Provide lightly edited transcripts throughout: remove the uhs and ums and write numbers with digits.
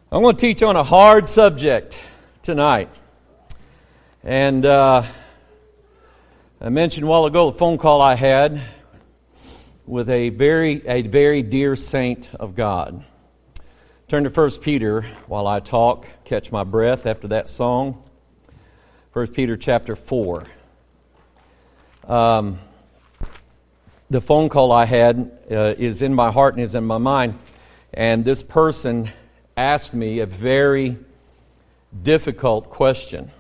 I'm going to teach on a hard subject tonight. And I mentioned a while ago the phone call I had with a very dear saint of God. Turn to 1 Peter while I talk, catch my breath after that song. 1 Peter chapter 4. The phone call I had is in my heart and is in my mind. And this person asked me a very difficult question.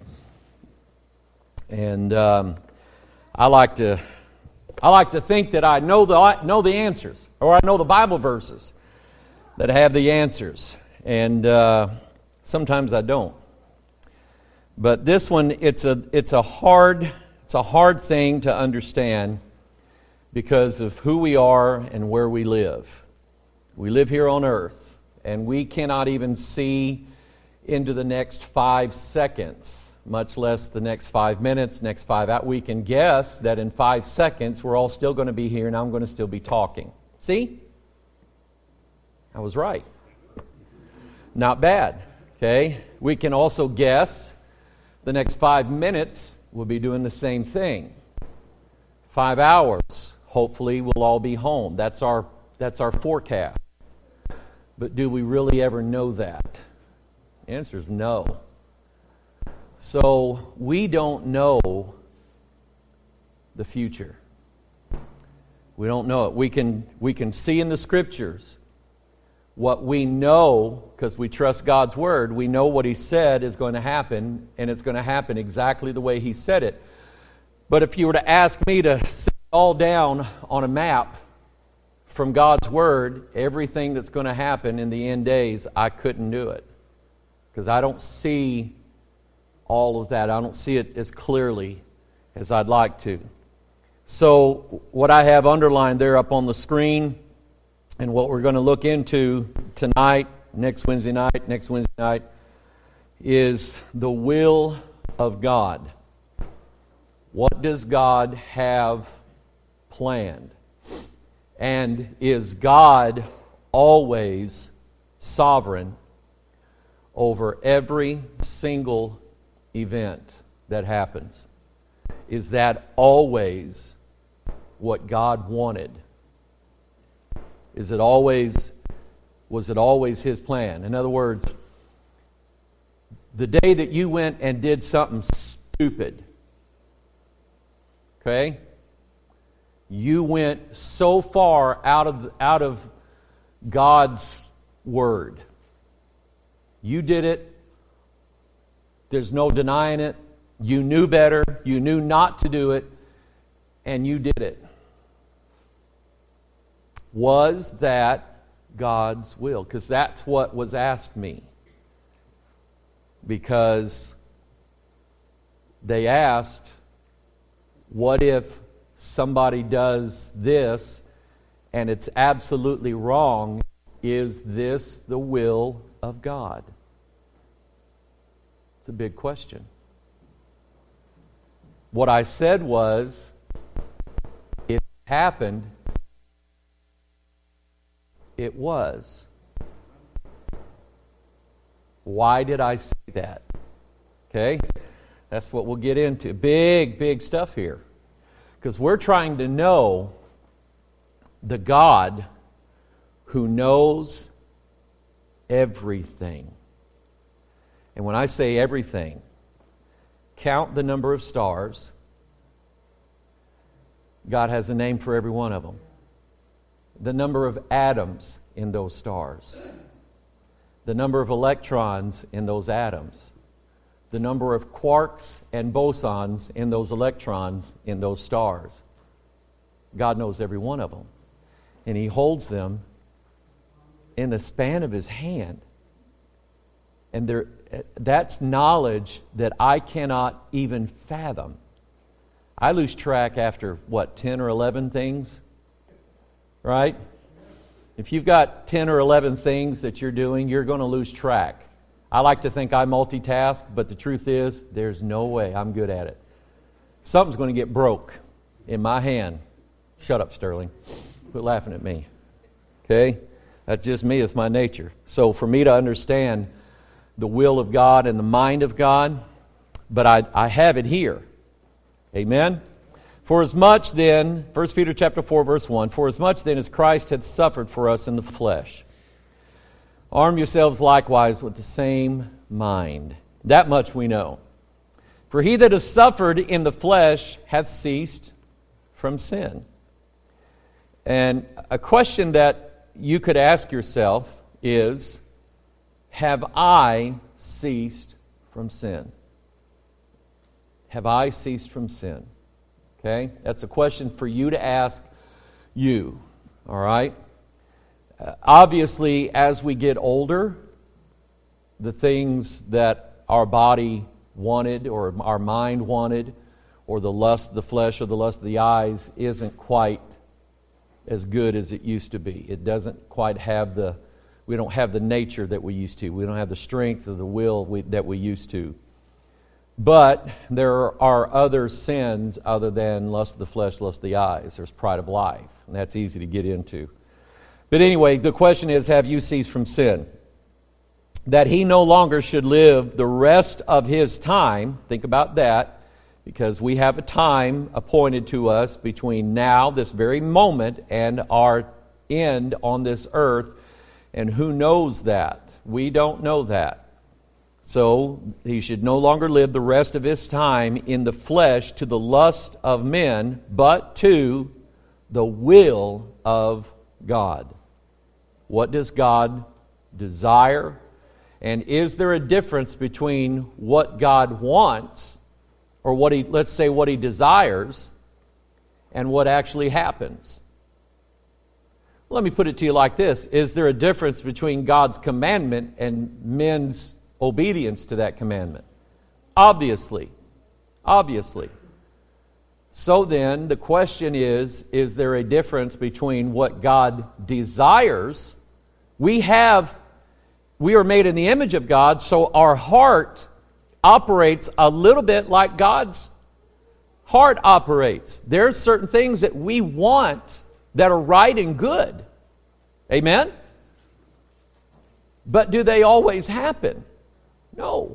And I like to think that I know the answers, or I know the Bible verses that have the answers. And sometimes I don't. But this one, it's a hard thing to understand because of who we are and where we live. We live here on earth, and we cannot even see into the next 5 seconds, much less the next 5 minutes, next 5 hours. We can guess that in 5 seconds we're all still going to be here and I'm going to still be talking. See? I was right. Not bad. Okay? We can also guess the next 5 minutes we'll be doing the same thing. 5 hours, hopefully we'll all be home. That's our forecast. But do we really ever know that? The answer is no. So we don't know the future. We don't know it. We can see in the Scriptures what we know because we trust God's Word. We know what He said is going to happen, and it's going to happen exactly the way He said it. But if you were to ask me to sit it all down on a map from God's Word, everything that's going to happen in the end days, I couldn't do it. Because I don't see all of that. I don't see it as clearly as I'd like to. So what I have underlined there up on the screen, and what we're going to look into tonight, next Wednesday night, is the will of God. What does God have planned? And is God always sovereign over every single event that happens? Is that always what God wanted? Was it always His plan? In other words, the day that you went and did something stupid, okay? You went so far out of God's Word. You did it. There's no denying it. You knew better. You knew not to do it. And you did it. Was that God's will? Because that's what was asked me. Because they asked, what if somebody does this and it's absolutely wrong? Is this the will of God? It's a big question. What I said was, if it happened, it was. Why did I say that? Okay? That's what we'll get into. Big stuff here. Because we're trying to know the God who knows everything. And when I say everything, count the number of stars. God has a name for every one of them. The number of atoms in those stars. The number of electrons in those atoms. The number of quarks and bosons in those electrons in those stars. God knows every one of them. And He holds them in the span of His hand. And that's knowledge that I cannot even fathom. I lose track after, 10 or 11 things? Right? If you've got 10 or 11 things that you're doing, you're going to lose track. I like to think I multitask, but the truth is, there's no way I'm good at it. Something's going to get broke in my hand. Shut up, Sterling. Quit laughing at me. Okay? That's just me. It's my nature. So for me to understand the will of God and the mind of God, but I have it here. Amen? For as much then, 1 Peter chapter 4, verse 1, for as much then as Christ hath suffered for us in the flesh, arm yourselves likewise with the same mind. That much we know. For he that has suffered in the flesh hath ceased from sin. And a question that you could ask yourself is, have I ceased from sin? Have I ceased from sin? Okay? That's a question for you to ask you. All right? Obviously, as we get older, the things that our body wanted or our mind wanted, or the lust of the flesh or the lust of the eyes, isn't quite as good as it used to be. It doesn't quite have we don't have the nature that we used to. We don't have the strength of the will that we used to. But there are other sins other than lust of the flesh, lust of the eyes. There's pride of life, and that's easy to get into. But anyway, the question is, have you ceased from sin? That he no longer should live the rest of his time, think about that, because we have a time appointed to us between now, this very moment, and our end on this earth. And who knows that? We don't know that. So he should no longer live the rest of his time in the flesh to the lust of men, but to the will of God. What does God desire? And is there a difference between what God wants, or what he desires, and what actually happens? Let me put it to you like this. Is there a difference between God's commandment and men's obedience to that commandment? Obviously. So then, the question is there a difference between what God desires? We are made in the image of God, so our heart operates a little bit like God's heart operates. There's certain things that we want that are right and good. Amen? But do they always happen? No.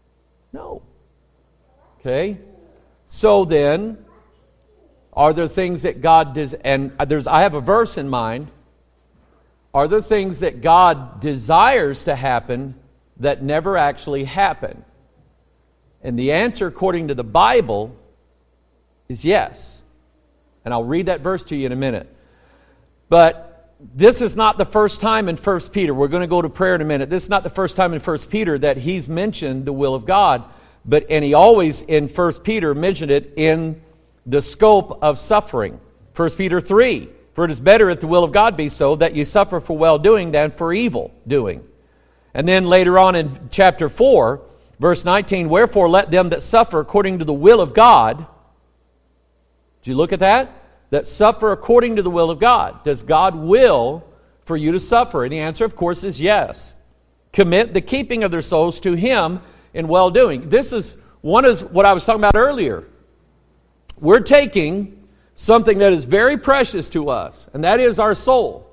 Okay? So then, are there things that God does, and I have a verse in mind. Are there things that God desires to happen that never actually happen? And the answer, according to the Bible, is yes. And I'll read that verse to you in a minute. But this is not the first time in 1 Peter. We're going to go to prayer in a minute. This is not the first time in 1 Peter that he's mentioned the will of God. And he always, in 1 Peter, mentioned it in the scope of suffering. 1 Peter 3. For it is better if the will of God be so, that you suffer for well-doing than for evil-doing. And then later on in chapter 4, verse 19, wherefore let them that suffer according to the will of God. Did you look at that? That suffer according to the will of God. Does God will for you to suffer? And the answer, of course, is yes. Commit the keeping of their souls to Him in well-doing. This is what I was talking about earlier. We're taking something that is very precious to us, and that is our soul.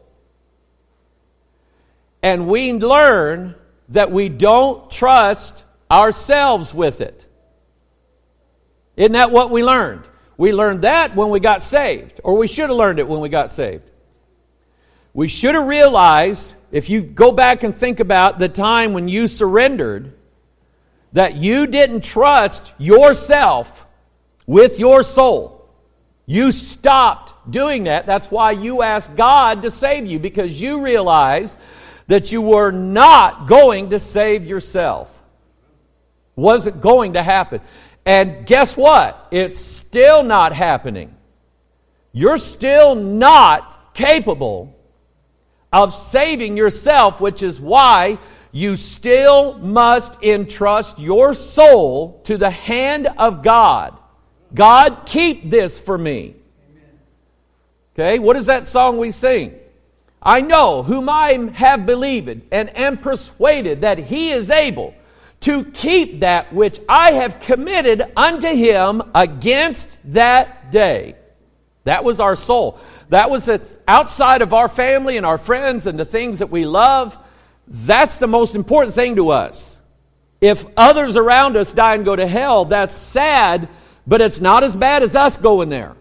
And we learn that we don't trust ourselves with it. Isn't that what we learned? We learned that when we got saved, or we should have learned it when we got saved. We should have realized, if you go back and think about the time when you surrendered, that you didn't trust yourself with your soul. You stopped doing that. That's why you asked God to save you, because you realized that you were not going to save yourself. Wasn't going to happen. And guess what? It's still not happening. You're still not capable of saving yourself, which is why you still must entrust your soul to the hand of God. God, keep this for me. Okay, what is that song we sing? I know whom I have believed and am persuaded that He is able to keep that which I have committed unto Him against that day. That was our soul. That was outside of our family and our friends and the things that we love. That's the most important thing to us. If others around us die and go to hell, that's sad, but it's not as bad as us going there.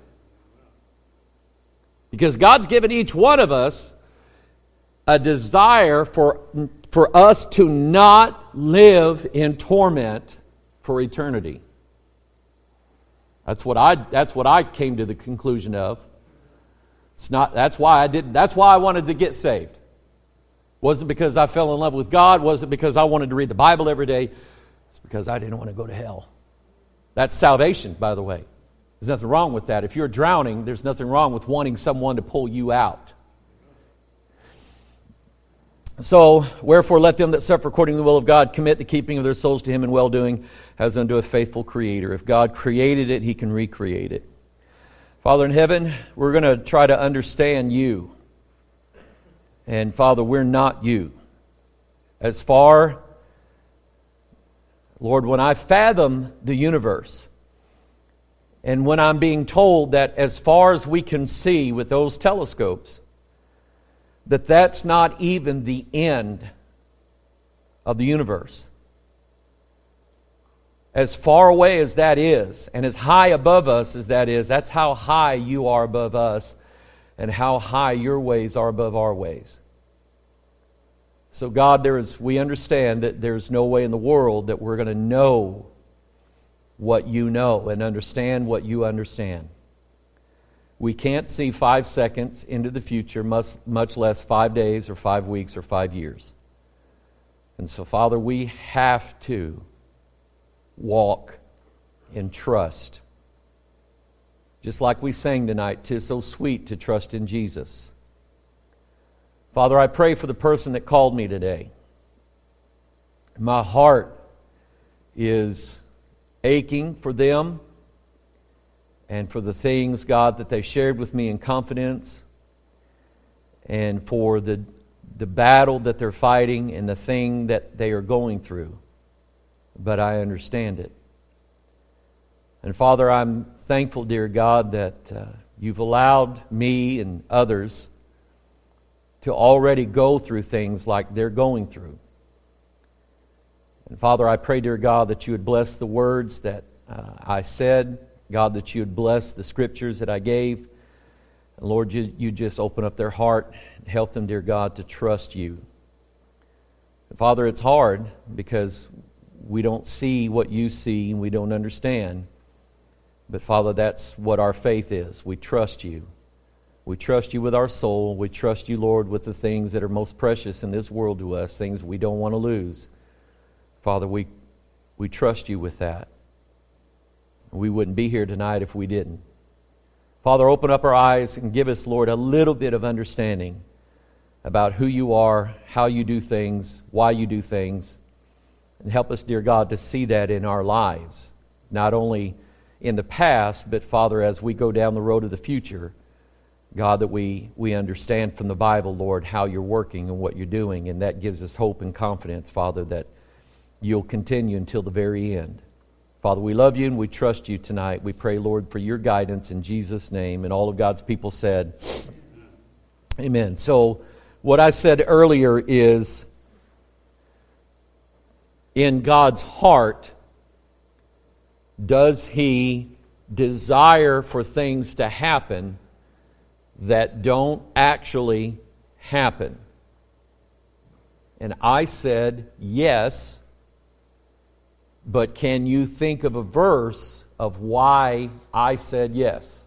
Because God's given each one of us a desire for us to not live in torment for eternity. That's what I came to the conclusion of. That's why I wanted to get saved. Wasn't because I fell in love with God. Wasn't because I wanted to read the Bible every day. It's because I didn't want to go to hell. That's salvation, by the way. There's nothing wrong with that. If you're drowning, there's nothing wrong with wanting someone to pull you out. So, wherefore let them that suffer according to the will of God commit the keeping of their souls to Him in well-doing as unto a faithful Creator. If God created it, He can recreate it. Father in heaven, we're going to try to understand You. And Father, we're not You. As far, Lord, when I fathom the universe, and when I'm being told that as far as we can see with those telescopes, that's not even the end of the universe. As far away as that is, and as high above us as that is, that's how high You are above us, and how high Your ways are above our ways. So God, we understand that there's no way in the world that we're going to know what You know and understand what You understand. We can't see 5 seconds into the future, much less 5 days or 5 weeks or 5 years. And so, Father, we have to walk in trust. Just like we sang tonight, 'tis so sweet to trust in Jesus. Father, I pray for the person that called me today. My heart is aching for them and for the things, God, that they shared with me in confidence, and for the battle that they're fighting and the thing that they are going through. But I understand it. And Father, I'm thankful, dear God, that You've allowed me and others to already go through things like they're going through. And Father, I pray, dear God, that You would bless the words that I said. God, that You would bless the scriptures that I gave. And Lord, You just open up their heart and help them, dear God, to trust You. And Father, it's hard because we don't see what You see and we don't understand. But Father, that's what our faith is. We trust You. We trust You with our soul. We trust You, Lord, with the things that are most precious in this world to us, things we don't want to lose. Father, we trust You with that. We wouldn't be here tonight if we didn't. Father, open up our eyes and give us, Lord, a little bit of understanding about who You are, how You do things, why You do things. And help us, dear God, to see that in our lives. Not only in the past, but Father, as we go down the road of the future, God, that we understand from the Bible, Lord, how You're working and what You're doing. And that gives us hope and confidence, Father, that You'll continue until the very end. Father, we love You and we trust You tonight. We pray, Lord, for Your guidance in Jesus' name. And all of God's people said, Amen. So what I said earlier is, in God's heart, does He desire for things to happen that don't actually happen? And I said, yes. But can you think of a verse of why I said yes?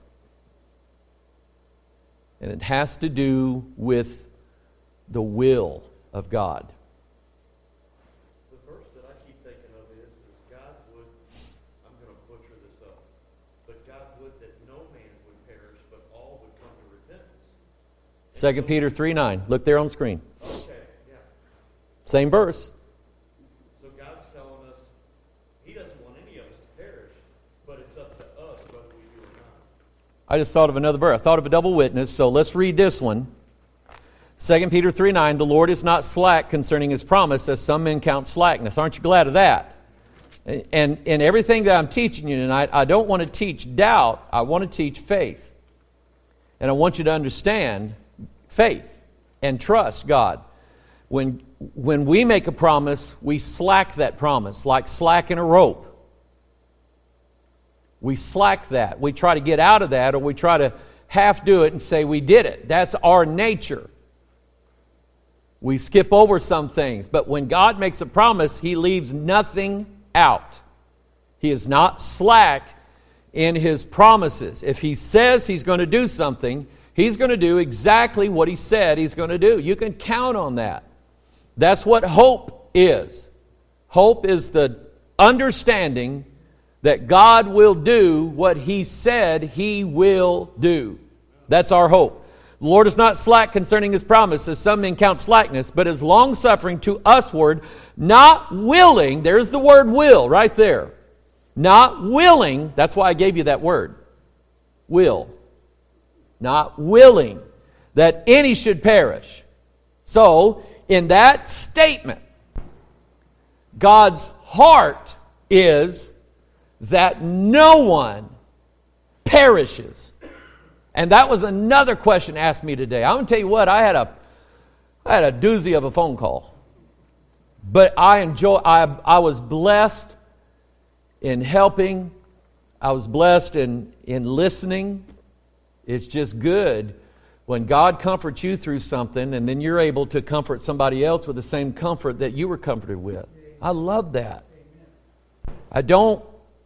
And it has to do with the will of God. The verse that I keep thinking of is God would, I'm going to butcher this up, but God would that no man would perish, but all would come to repentance. 2 Peter 3:9. Look there on the screen. Okay, yeah. Same verse. So God's telling us He doesn't want any of us to perish, but it's up to us whether we do or not. I just thought of another verse. I thought of a double witness, so let's read this one. 2 Peter 3:9, the Lord is not slack concerning His promise, as some men count slackness. Aren't you glad of that? And in everything that I'm teaching you tonight, I don't want to teach doubt. I want to teach faith. And I want you to understand faith and trust God. When when we make a promise, we slack that promise, like slacking a rope. We slack that. We try to get out of that, or we try to half do it and say we did it. That's our nature. We skip over some things. But when God makes a promise, He leaves nothing out. He is not slack in His promises. If He says He's going to do something, He's going to do exactly what He said He's going to do. You can count on that. That's what hope is. Hope is the understanding that God will do what He said He will do. That's our hope. The Lord is not slack concerning His promise, as some men count slackness, but is long-suffering to usward, not willing, there's the word will right there, not willing, that's why I gave you that word, will, not willing that any should perish. So, in that statement, God's heart is that no one perishes. And that was another question asked me today. I'm going to tell you what, I had a doozy of a phone call. But I was blessed in helping. I was blessed in listening. It's just good when God comforts you through something, and then you're able to comfort somebody else with the same comfort that you were comforted with. I love that. I don't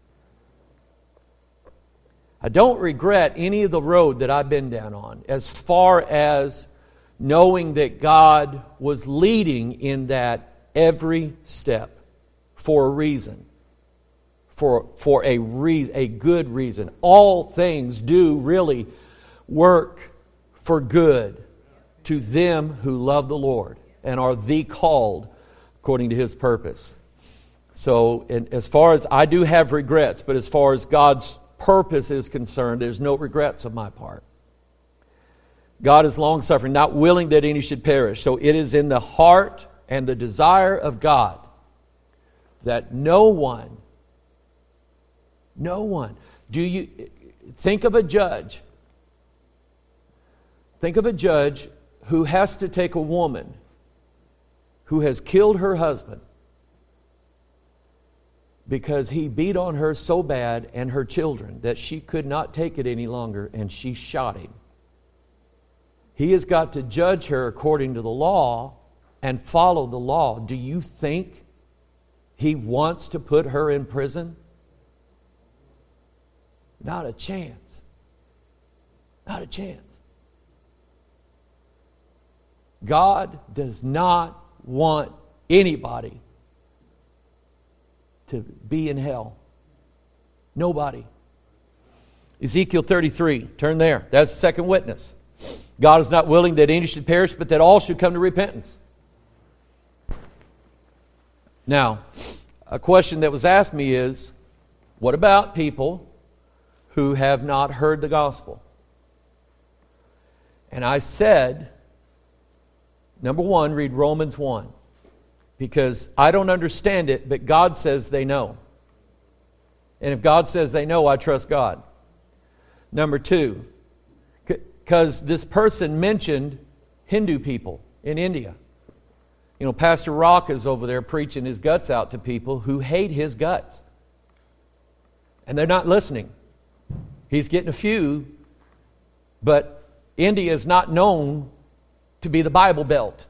regret any of the road that I've been down on, as far as knowing that God was leading in that every step for a reason, for a good reason. All things do really work for good to them who love the Lord and are the called according to His purpose. So, as far as I do have regrets, but as far as God's purpose is concerned, there's no regrets on my part. God is long-suffering, not willing that any should perish. So it is in the heart and the desire of God that no one, do you think of a judge? Think of a judge who has to take a woman who has killed her husband because he beat on her so bad and her children that she could not take it any longer, and she shot him. He has got to judge her according to the law and follow the law. Do you think he wants to put her in prison? Not a chance. Not a chance. God does not want anybody to be in hell. Nobody. Ezekiel 33, turn there. That's the second witness. God is not willing that any should perish, but that all should come to repentance. Now, a question that was asked me is, what about people who have not heard the gospel? And I said, number one, read Romans 1. Because I don't understand it, but God says they know. And if God says they know, I trust God. Number two, because this person mentioned Hindu people in India. You know, Pastor Rock is over there preaching his guts out to people who hate his guts. And they're not listening. He's getting a few, but India is not known to be the Bible Belt.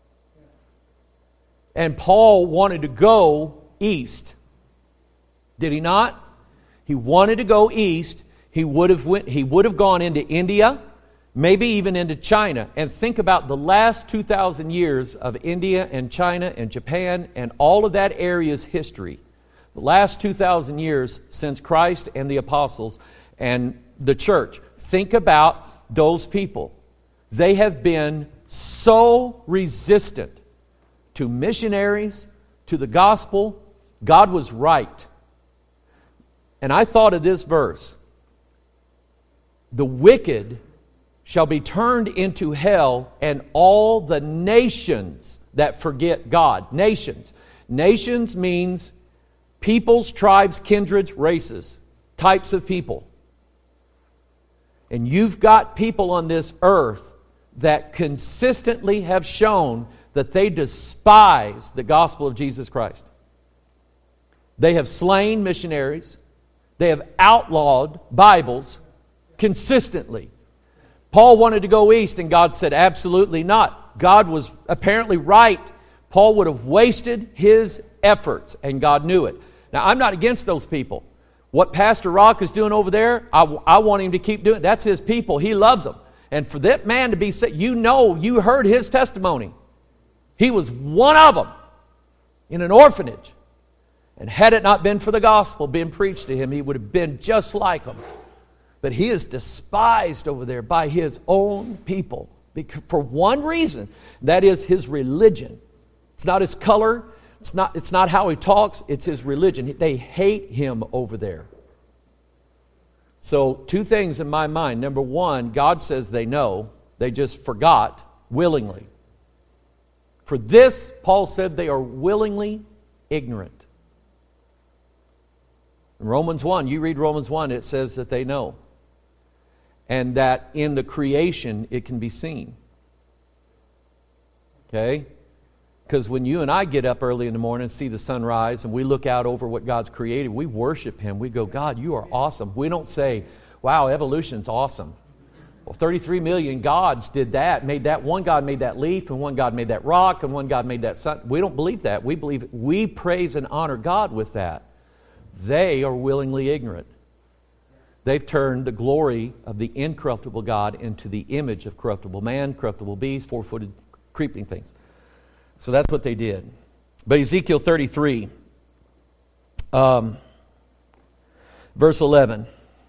And Paul wanted to go east. Did he not? He wanted to go east. He would have gone into India, maybe even into China. And think about the last 2,000 years of India and China and Japan and all of that area's history. The last 2,000 years since Christ and the apostles and the church. Think about those people. They have been so resistant to missionaries, to the gospel. God was right. And I thought of this verse. The wicked shall be turned into hell, and all the nations that forget God. Nations. Nations means peoples, tribes, kindreds, races. Types of people. And you've got people on this earth that consistently have shown that they despise the gospel of Jesus Christ. They have slain missionaries. They have outlawed Bibles consistently. Paul wanted to go east, and God said, absolutely not. God was apparently right. Paul would have wasted his efforts, and God knew it. Now, I'm not against those people. What Pastor Rock is doing over there, I want him to keep doing it. That's his people. He loves them. And for that man to be saved, you heard his testimony. He was one of them in an orphanage. And had it not been for the gospel being preached to him, he would have been just like them. But he is despised over there by his own people for one reason. That is his religion. It's not his color. It's not how he talks. It's his religion. They hate him over there. So, two things in my mind. Number one, God says they know. They just forgot willingly. For this, Paul said they are willingly ignorant. In Romans 1, you read Romans 1, it says that they know. And that in the creation, it can be seen. Okay? Because when you and I get up early in the morning and see the sun rise and we look out over what God's created, we worship Him. We go, God, you are awesome. We don't say, wow, evolution's awesome. Well, 33 million gods did that, made that. One God made that leaf, and one God made that rock, and one God made that sun. We don't believe that. We believe we praise and honor God with that. They are willingly ignorant. They've turned the glory of the incorruptible God into the image of corruptible man, corruptible beast, four-footed creeping things. So that's what they did. But Ezekiel 33, verse 11.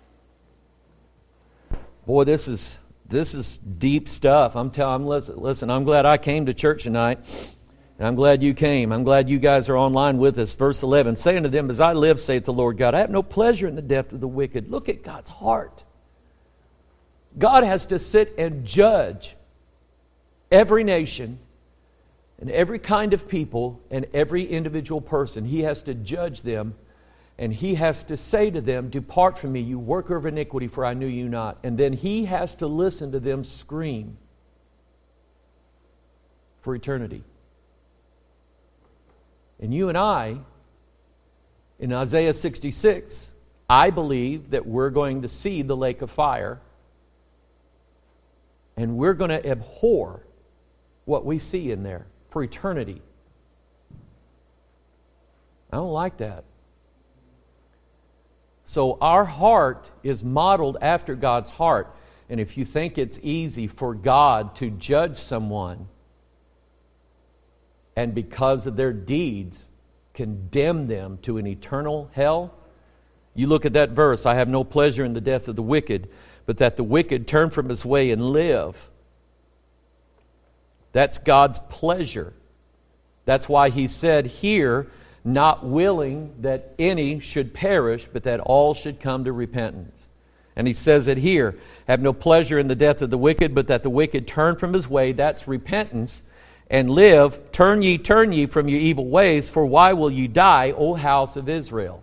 Boy, this is deep stuff. Listen, I'm glad I came to church tonight. And I'm glad you came. I'm glad you guys are online with us. Verse 11, saying to them, as I live, saith the Lord God, I have no pleasure in the death of the wicked. Look at God's heart. God has to sit and judge every nation and every kind of people and every individual person. He has to judge them, and He has to say to them, depart from me, you worker of iniquity, for I knew you not. And then He has to listen to them scream for eternity. And you and I, in Isaiah 66, I believe that we're going to see the lake of fire, and we're going to abhor what we see in there for eternity. I don't like that. So our heart is modeled after God's heart. And if you think it's easy for God to judge someone and because of their deeds condemn them to an eternal hell, you look at that verse, I have no pleasure in the death of the wicked, but that the wicked turn from his way and live. That's God's pleasure. That's why He said here, not willing that any should perish, but that all should come to repentance. And He says it here, have no pleasure in the death of the wicked, but that the wicked turn from his way, that's repentance, and live. Turn ye from your evil ways, for why will ye die, O house of Israel?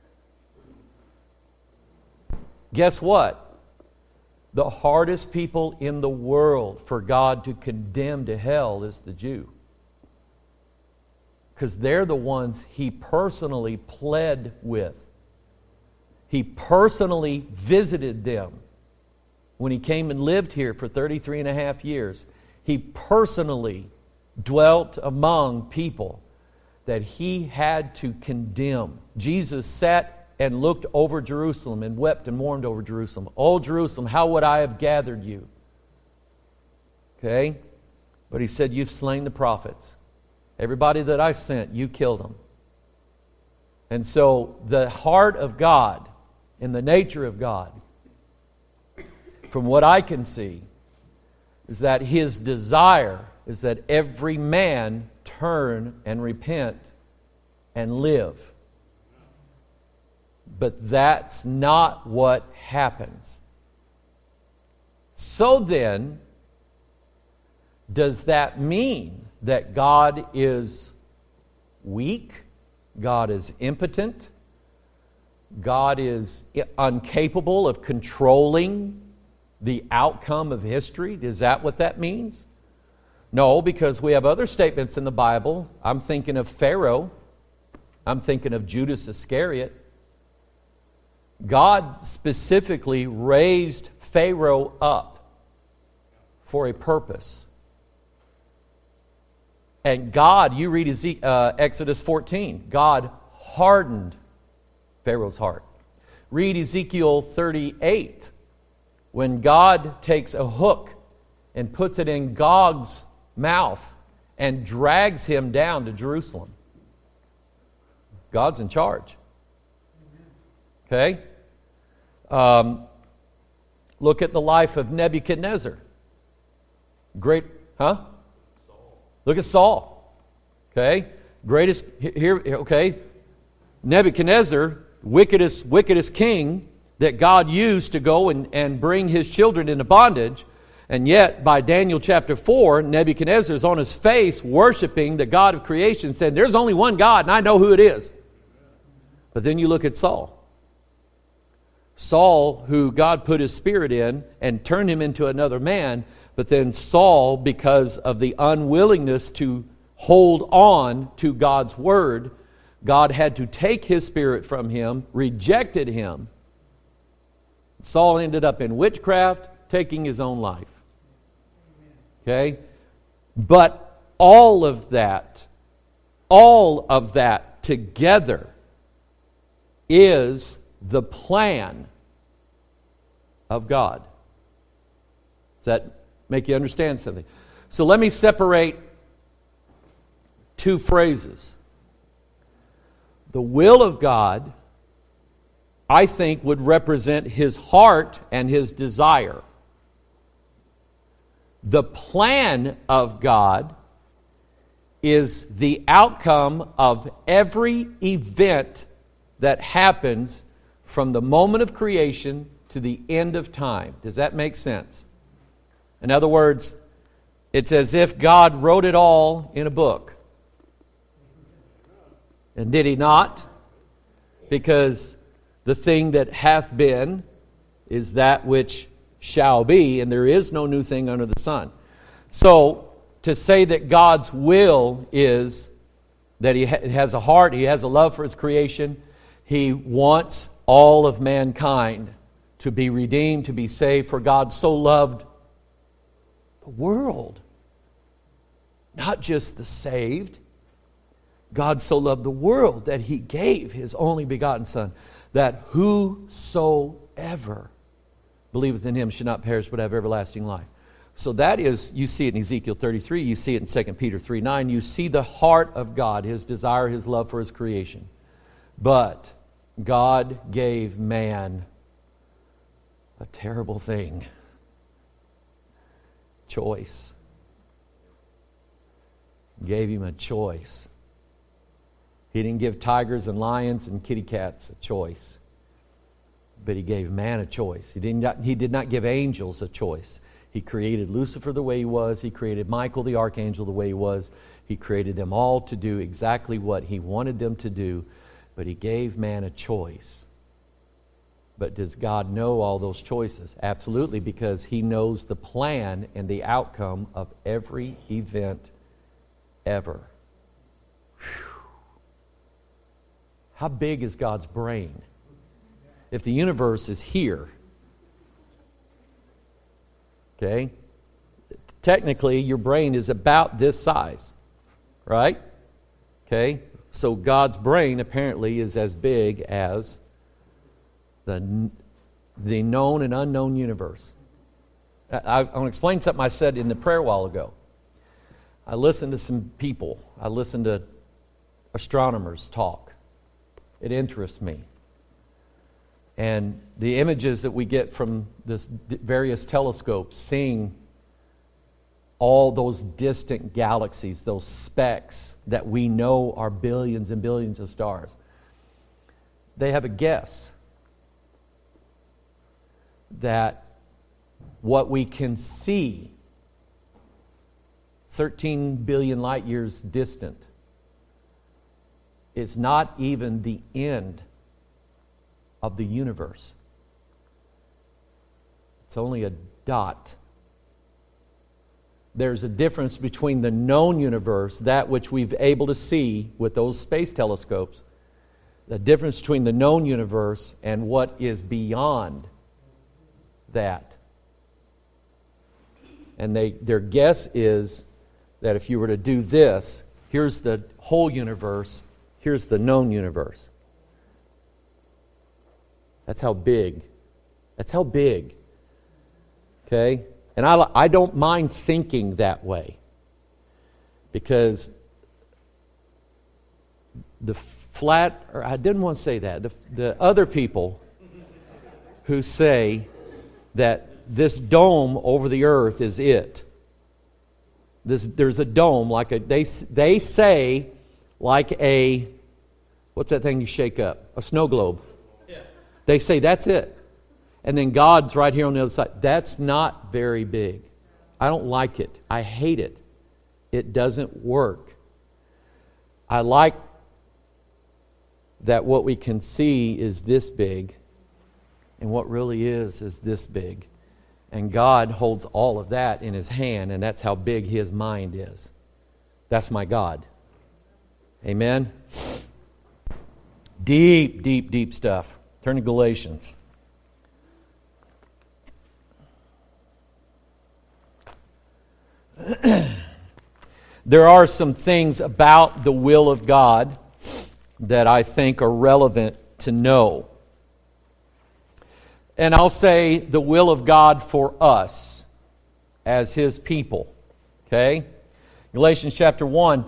Guess what? The hardest people in the world for God to condemn to hell is the Jew. Because they're the ones He personally pled with. He personally visited them. When He came and lived here for 33 and a half years, He personally dwelt among people that He had to condemn. Jesus sat and looked over Jerusalem and wept and mourned over Jerusalem. Oh, Jerusalem, how would I have gathered you? Okay? But He said, you've slain the prophets. Everybody that I sent, you killed them. And so the heart of God and the nature of God, from what I can see, is that His desire is that every man turn and repent and live. But that's not what happens. So then, does that mean that God is weak? God is impotent? God is incapable of controlling the outcome of history? Is that what that means? No, because we have other statements in the Bible. I'm thinking of Pharaoh. I'm thinking of Judas Iscariot. God specifically raised Pharaoh up for a purpose. And God, you read Exodus 14, God hardened Pharaoh's heart. Read Ezekiel 38, when God takes a hook and puts it in Gog's mouth and drags him down to Jerusalem. God's in charge. Okay? Look at the life of Nebuchadnezzar. Great, huh? Look at Saul. Okay? Greatest, here, okay? Nebuchadnezzar, wickedest king that God used to go and bring his children into bondage. And yet, by Daniel chapter 4, Nebuchadnezzar is on his face worshiping the God of creation, saying, there's only one God, and I know who it is. But then you look at Saul. Saul, who God put his spirit in and turned him into another man, but then Saul, because of the unwillingness to hold on to God's word, God had to take his spirit from him, rejected him. Saul ended up in witchcraft, taking his own life. Okay? But all of that together is the plan of God. Does that make you understand something? So let me separate two phrases. The will of God, I think, would represent His heart and His desire. The plan of God is the outcome of every event that happens from the moment of creation to the end of time. Does that make sense? In other words, it's as if God wrote it all in a book. And did He not? Because the thing that hath been is that which shall be, and there is no new thing under the sun. So, to say that God's will is that He has a heart, He has a love for His creation, He wants all of mankind to be redeemed, to be saved, for God so loved the world. Not just the saved. God so loved the world that He gave His only begotten Son, that whosoever believeth in Him should not perish but have everlasting life. So that is, you see it in Ezekiel 33, you see it in 2 Peter 3:9, you see the heart of God, His desire, His love for His creation. But God gave man a terrible thing. Choice. Gave him a choice. He didn't give tigers and lions and kitty cats a choice. But He gave man a choice. He did not give angels a choice. He created Lucifer the way he was. He created Michael the archangel the way he was. He created them all to do exactly what He wanted them to do. But He gave man a choice. But does God know all those choices? Absolutely, because He knows the plan and the outcome of every event ever. Whew. How big is God's brain? If the universe is here, okay, technically your brain is about this size, right? Okay, so God's brain apparently is as big as the known and unknown universe. I want to explain something I said in the prayer a while ago. I listened to some people. I listened to astronomers talk. It interests me. And the images that we get from this various telescopes, seeing all those distant galaxies, those specks that we know are billions and billions of stars, they have a guess that what we can see 13 billion light years distant is not even the end of the universe. It's only a dot there's a difference between the known universe, that which we've able to see with those space telescopes, the difference between the known universe and what is beyond that. And their guess is that if you were to do this, here's the whole universe, here's the known universe. That's how big. That's how big. Okay? And I don't mind thinking that way, because I didn't want to say that. The other people who say that this dome over the earth is it. There's a dome, they say, like a, what's that thing you shake up? A snow globe. Yeah. They say that's it. And then God's right here on the other side. That's not very big. I don't like it. I hate it. It doesn't work. I like that what we can see is this big, and what really is this big. And God holds all of that in His hand, and that's how big His mind is. That's my God. Amen? Deep, deep, deep stuff. Turn to Galatians. There are some things about the will of God that I think are relevant to know. And I'll say the will of God for us as His people. Okay? Galatians chapter 1.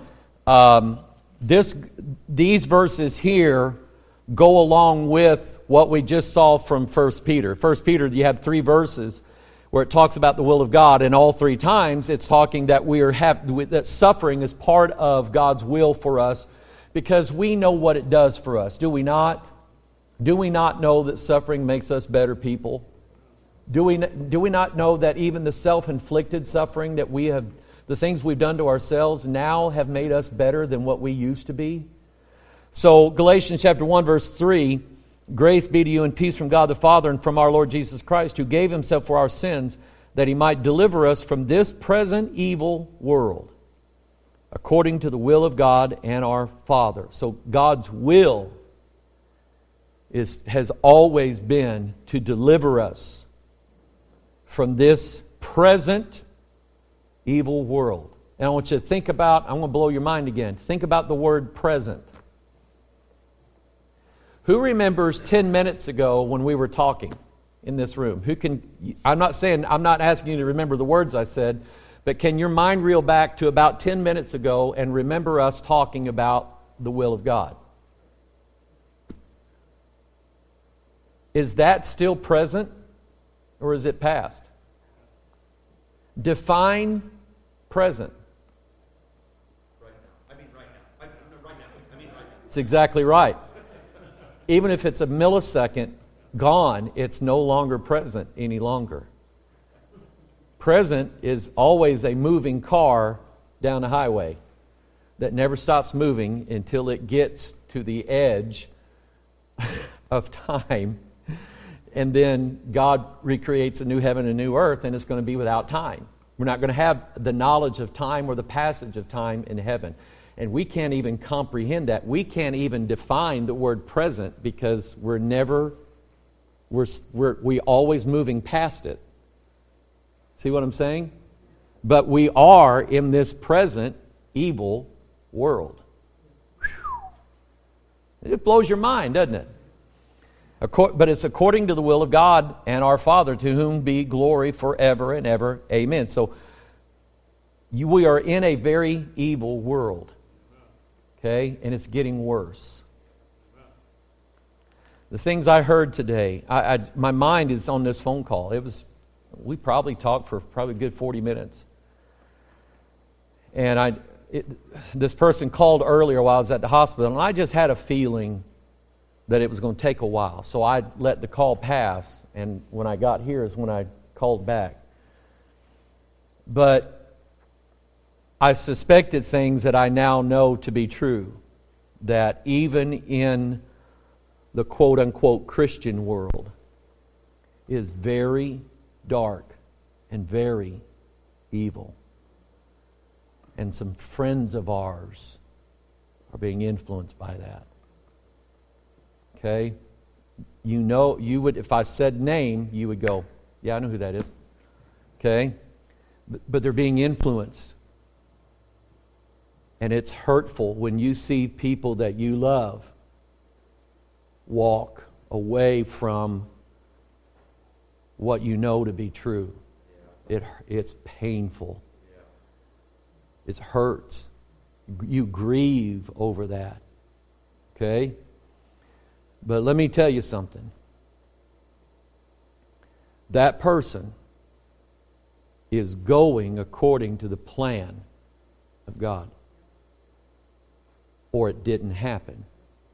These verses here go along with what we just saw from 1 Peter. 1 Peter, you have 3 verses where it talks about the will of God, and all 3 times it's talking that that suffering is part of God's will for us, because we know what it does for us. Do we not? Do we not know that suffering makes us better people? Do we not know that even the self-inflicted suffering that we have, the things we've done to ourselves now have made us better than what we used to be? So Galatians chapter 1 verse 3, grace be to you and peace from God the Father and from our Lord Jesus Christ, who gave Himself for our sins, that He might deliver us from this present evil world, according to the will of God and our Father. So God's will has always been to deliver us from this present evil world. And I want you to think about, I'm going to blow your mind again. Think about the word present. Who remembers 10 minutes ago when we were talking in this room? I'm not asking you to remember the words I said, but can your mind reel back to about 10 minutes ago and remember us talking about the will of God? Is that still present, or is it past? Define present. Right now. Right now. It's exactly right. Even if it's a millisecond gone, it's no longer present any longer. Present is always a moving car down the highway that never stops moving until it gets to the edge of time. And then God recreates a new heaven and a new earth, and it's going to be without time. We're not going to have the knowledge of time or the passage of time in heaven. And we can't even comprehend that. We can't even define the word present, because we're always moving past it. See what I'm saying? But we are in this present evil world. Whew. It blows your mind, doesn't it? But it's according to the will of God and our Father, to whom be glory forever and ever. Amen. So we are in a very evil world. Okay? And it's getting worse. The things I heard today, my mind is on this phone call. We probably talked for a good 40 minutes. And this person called earlier while I was at the hospital, and I just had a feeling that it was going to take a while. So I let the call pass, and when I got here is when I called back. But I suspected things that I now know to be true, that even in the quote-unquote Christian world is very dark and very evil. And some friends of ours are being influenced by that. Okay? You know, you would, if I said name, you would go, yeah, I know who that is. Okay? But they're being influenced. And it's hurtful when you see people that you love walk away from what you know to be true. It's painful. It hurts. You grieve over that. Okay? But let me tell you something. That person is going according to the plan of God. Or it didn't happen.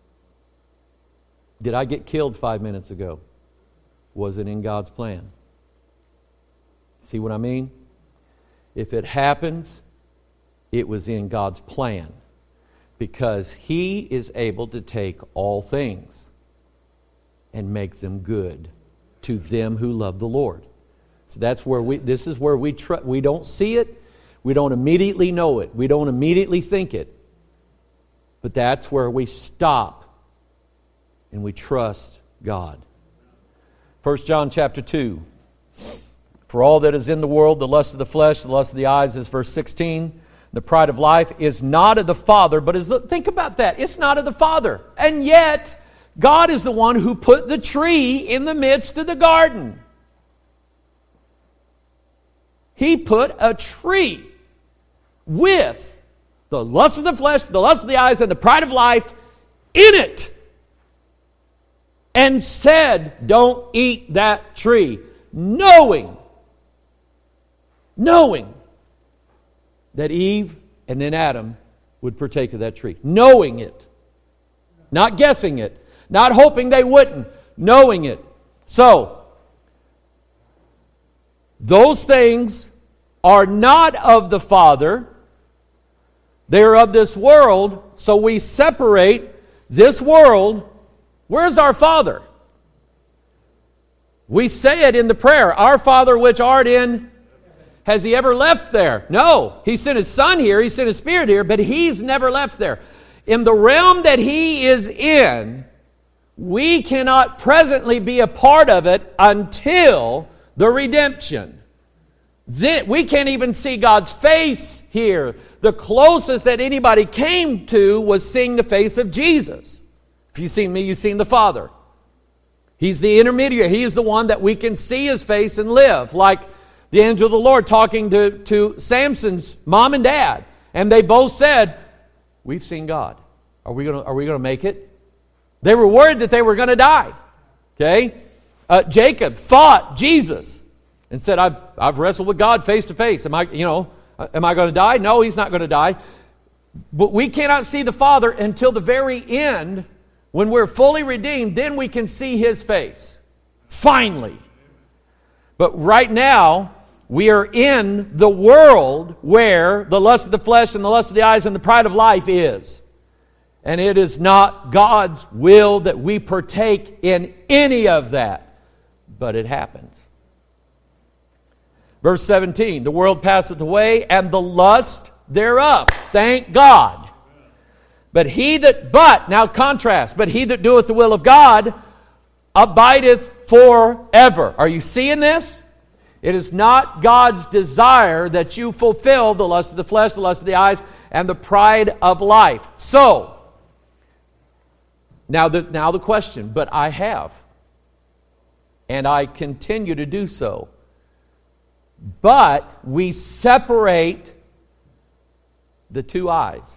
Did I get killed 5 minutes ago? Was it in God's plan? See what I mean? If it happens, it was in God's plan. Because He is able to take all things and make them good to them who love the Lord. So that's where this is where we don't see it. We don't immediately know it. We don't immediately think it. But that's where we stop and we trust God. 1 John chapter 2. For all that is in the world, the lust of the flesh, the lust of the eyes, is verse 16. The pride of life is not of the Father, but think about that. It's not of the Father. And yet, God is the one who put the tree in the midst of the garden. He put a tree with the lust of the flesh, the lust of the eyes, and the pride of life in it. And said, don't eat that tree. Knowing that Eve and then Adam would partake of that tree. Knowing it. Not guessing it. Not hoping they wouldn't. Knowing it. So, those things are not of the Father. They're of this world. So we separate this world. Where's our Father? We say it in the prayer. Our Father which art in... Has He ever left there? No. He sent His Son here. He sent His Spirit here. But He's never left there. In the realm that He is in, we cannot presently be a part of it until the redemption. We can't even see God's face here. The closest that anybody came to was seeing the face of Jesus. If you've seen me, you've seen the Father. He's the intermediary. He is the one that we can see His face and live. Like the angel of the Lord talking to Samson's mom and dad. And they both said, we've seen God. Are we going to make it? They were worried that they were going to die. Okay? Jacob fought Jesus and said, I've wrestled with God face to face. Am I going to die? No, he's not going to die. But we cannot see the Father until the very end. When we're fully redeemed, then we can see His face. Finally. But right now, we are in the world where the lust of the flesh and the lust of the eyes and the pride of life is. And it is not God's will that we partake in any of that. But it happens. Verse 17, the world passeth away and the lust thereof. Thank God. But now contrast, but he that doeth the will of God abideth forever. Are you seeing this? It is not God's desire that you fulfill the lust of the flesh, the lust of the eyes, and the pride of life. So, now the question, but I have. And I continue to do so. But we separate the two eyes.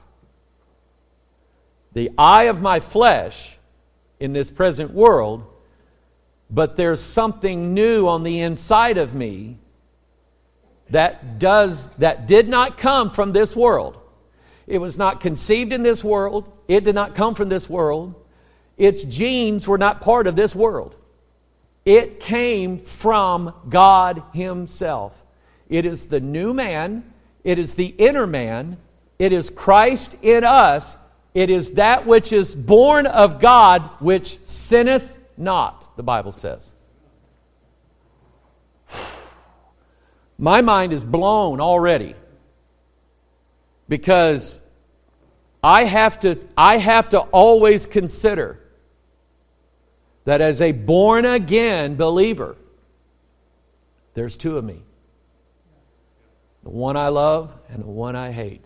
The eye of my flesh in this present world, but there's something new on the inside of me that did not come from this world. It was not conceived in this world. It did not come from this world. Its genes were not part of this world. It came from God Himself. It is the new man. It is the inner man. It is Christ in us. It is that which is born of God, which sinneth not, the Bible says. My mind is blown already. Because I have to always consider that as a born-again believer, there's two of me. The one I love and the one I hate.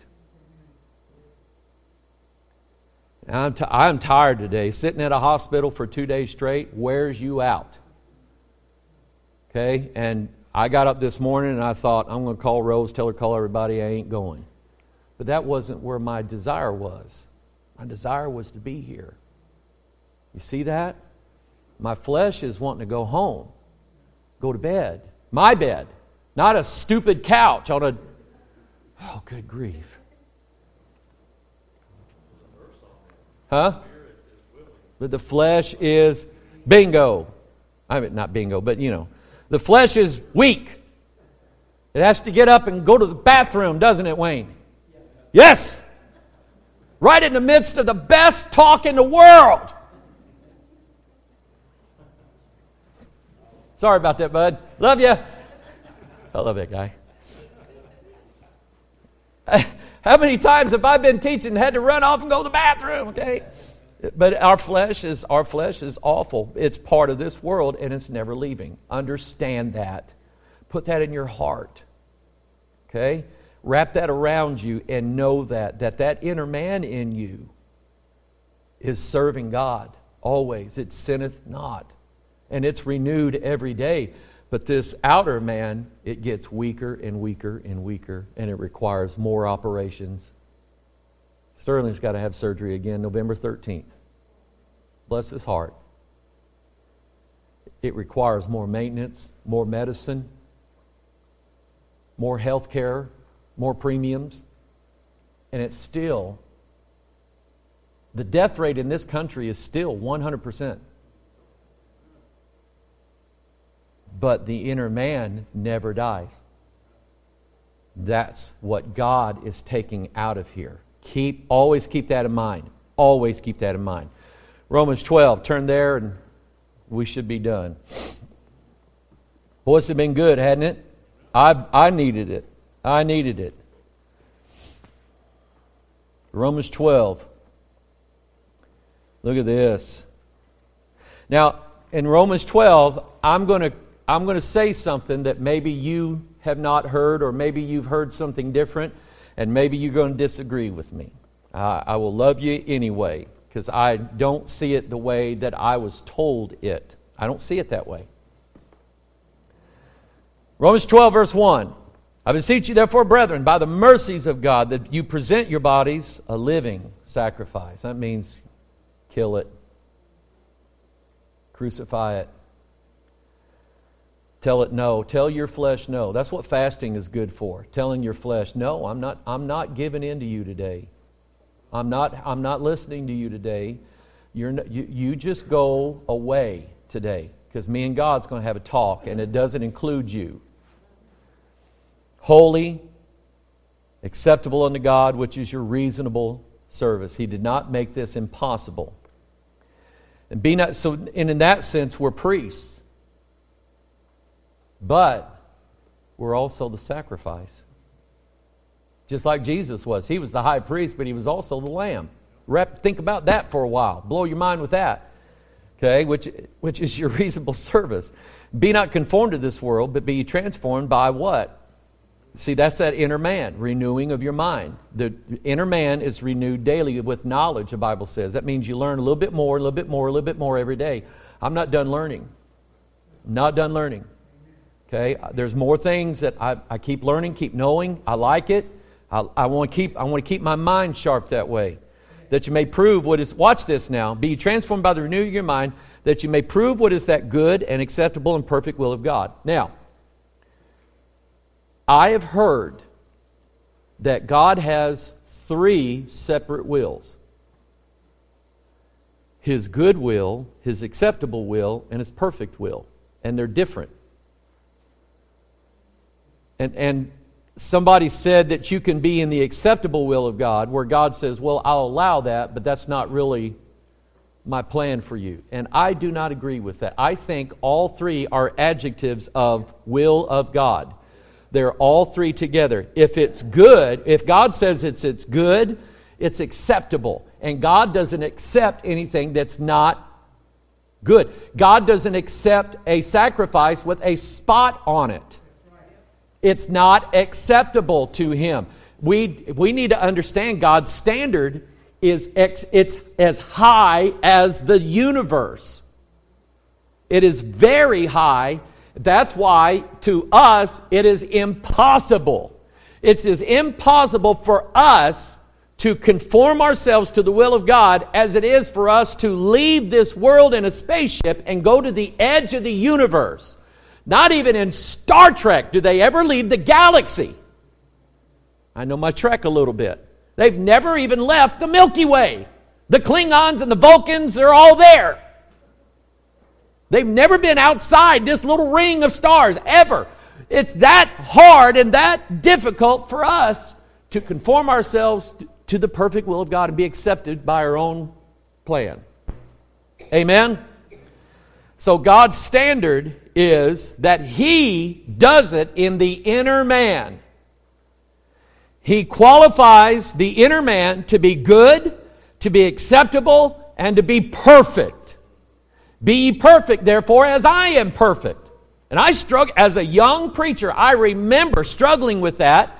I'm tired today. Sitting at a hospital for 2 days straight wears you out. Okay? And I got up this morning and I thought, I'm going to call Rose, tell her, call everybody, I ain't going. But that wasn't where my desire was. My desire was to be here. You see that? My flesh is wanting to go home. Go to bed. My bed. Not a stupid couch on a... Oh, good grief. Huh? But the flesh is bingo. I mean, not bingo, but you know. The flesh is weak. It has to get up and go to the bathroom, doesn't it, Wayne? Yes! Right in the midst of the best talk in the world. Sorry about that, bud. Love you. I love that guy. How many times have I been teaching and had to run off and go to the bathroom, okay? But our flesh is awful. It's part of this world and it's never leaving. Understand that. Put that in your heart. Okay? Wrap that around you and know that inner man in you is serving God always. It sinneth not. And it's renewed every day. But this outer man, it gets weaker and weaker and weaker, and it requires more operations. Sterling's got to have surgery again November 13th. Bless his heart. It requires more maintenance, more medicine, more health care, more premiums. And it's still, the death rate in this country is still 100%. But the inner man never dies. That's what God is taking out of here. Always keep that in mind. Always keep that in mind. Romans 12, turn there and we should be done. Boy, it's been good, hadn't it? I needed it. I needed it. Romans 12. Look at this. Now, in Romans 12, I'm going to say something that maybe you have not heard, or maybe you've heard something different, and maybe you're going to disagree with me. I will love you anyway, because I don't see it the way that I was told it. I don't see it that way. Romans 12, verse 1. I beseech you, therefore, brethren, by the mercies of God, that you present your bodies a living sacrifice. That means kill it, crucify it. Tell it no. Tell your flesh no. That's what fasting is good for. Telling your flesh, no, I'm not giving in to you today. I'm not listening to you today. You just go away today, because me and God's going to have a talk, and it doesn't include you. Holy, acceptable unto God, which is your reasonable service. He did not make this impossible. And in that sense, we're priests. But we're also the sacrifice. Just like Jesus was. He was the high priest, but he was also the lamb. Think about that for a while. Blow your mind with that. Okay, which is your reasonable service. Be not conformed to this world, but be transformed by what? See, that's that inner man, renewing of your mind. The inner man is renewed daily with knowledge, the Bible says. That means you learn a little bit more, a little bit more, a little bit more every day. I'm not done learning. Not done learning. Okay, there's more things that I keep learning, keep knowing. I like it. I want to keep my mind sharp that way. That you may prove what is, watch this now, be transformed by the renewing of your mind, that you may prove what is that good and acceptable and perfect will of God. Now, I have heard that God has 3 separate wills. His good will, His acceptable will, and His perfect will. And they're different. And somebody said that you can be in the acceptable will of God, where God says, well, I'll allow that, but that's not really my plan for you. And I do not agree with that. I think all 3 are adjectives of will of God. They're all three together. If it's good, if God says it's good, it's acceptable. And God doesn't accept anything that's not good. God doesn't accept a sacrifice with a spot on it. It's not acceptable to Him. We need to understand God's standard is it's as high as the universe. It is very high. That's why to us it is impossible. It's as impossible for us to conform ourselves to the will of God as it is for us to leave this world in a spaceship and go to the edge of the universe. Not even in Star Trek do they ever leave the galaxy. I know my Trek a little bit. They've never even left the Milky Way. The Klingons and the Vulcans, they're all there. They've never been outside this little ring of stars, ever. It's that hard and that difficult for us to conform ourselves to the perfect will of God and be accepted by our own plan. Amen? So God's standard is that He does it in the inner man. He qualifies the inner man to be good, to be acceptable, and to be perfect. Be ye perfect, therefore, as I am perfect. And I struggle as a young preacher. I remember struggling with that.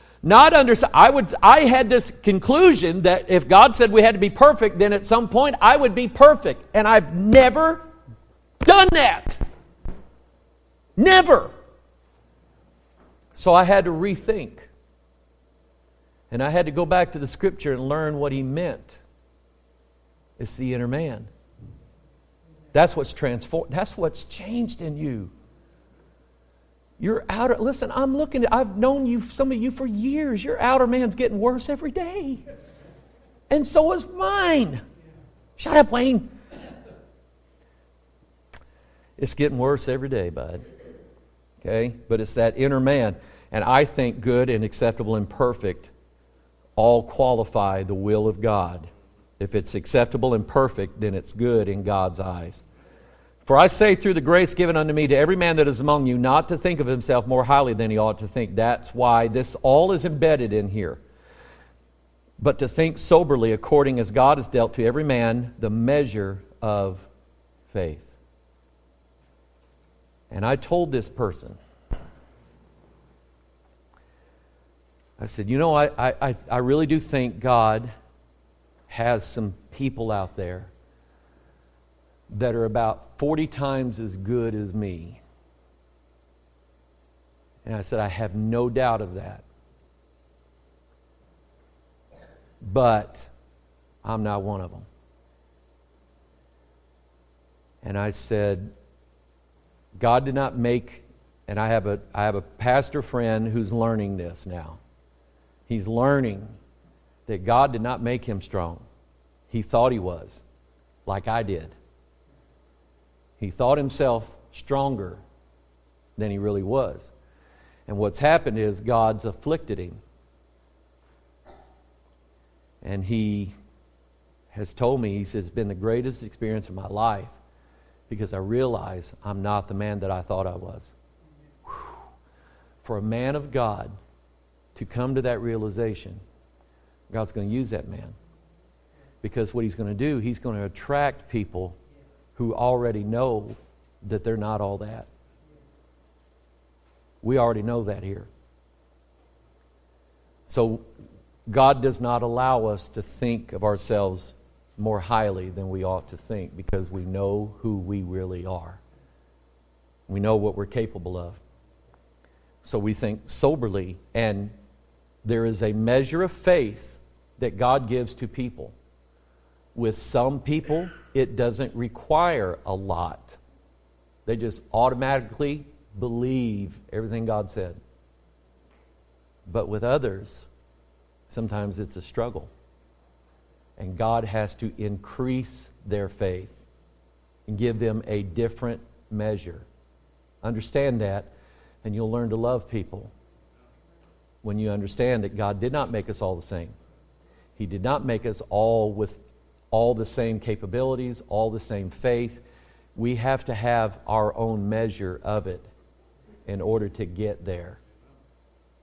I had this conclusion that if God said we had to be perfect, then at some point I would be perfect. And I've never done that. Never. So I had to rethink. And I had to go back to the Scripture and learn what He meant. It's the inner man. That's what's transformed. That's what's changed in you. Your outer, listen, I've known you, some of you for years. Your outer man's getting worse every day. And so is mine. Shut up, Wayne. It's getting worse every day, bud. Okay? But it's that inner man. And I think good and acceptable and perfect all qualify the will of God. If it's acceptable and perfect, then it's good in God's eyes. For I say through the grace given unto me to every man that is among you, not to think of himself more highly than he ought to think. That's why this all is embedded in here. But to think soberly according as God has dealt to every man the measure of faith. And I told this person, I said, you know, I really do think God has some people out there that are about 40 times as good as me. And I said, I have no doubt of that. But I'm not one of them. And I said, God did not make, and I have a pastor friend who's learning this now. He's learning that God did not make him strong. He thought he was, like I did. He thought himself stronger than he really was. And what's happened is God's afflicted him. And he has told me, he says, it's been the greatest experience of my life because I realize I'm not the man that I thought I was. Whew. For a man of God to come to that realization, God's going to use that man. Because what He's going to do, He's going to attract people who already know that they're not all that. We already know that here. So God does not allow us to think of ourselves more highly than we ought to think because we know who we really are. We know what we're capable of. So we think soberly, and there is a measure of faith that God gives to people. With some people, it doesn't require a lot. They just automatically believe everything God said. But with others, sometimes it's a struggle. And God has to increase their faith and give them a different measure. Understand that, and you'll learn to love people when you understand that God did not make us all the same. He did not make us all with all the same capabilities, all the same faith. We have to have our own measure of it in order to get there.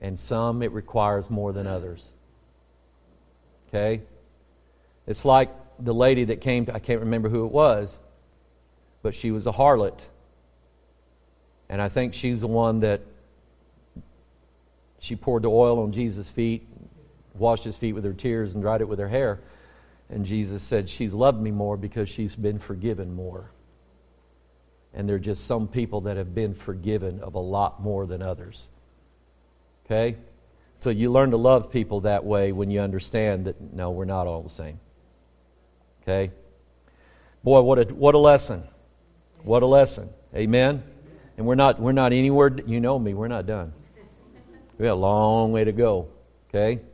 And some it requires more than others. Okay? It's like the lady that came, I can't remember who it was, but she was a harlot. And I think she's the one that she poured the oil on Jesus' feet, washed his feet with her tears, and dried it with her hair. And Jesus said, she's loved me more because she's been forgiven more. And there are just some people that have been forgiven of a lot more than others. Okay? So you learn to love people that way when you understand that, no, we're not all the same. Okay? Boy, what a lesson. What a lesson. Amen? And we're not anywhere, you know me, we're not done. We got a long way to go. Okay?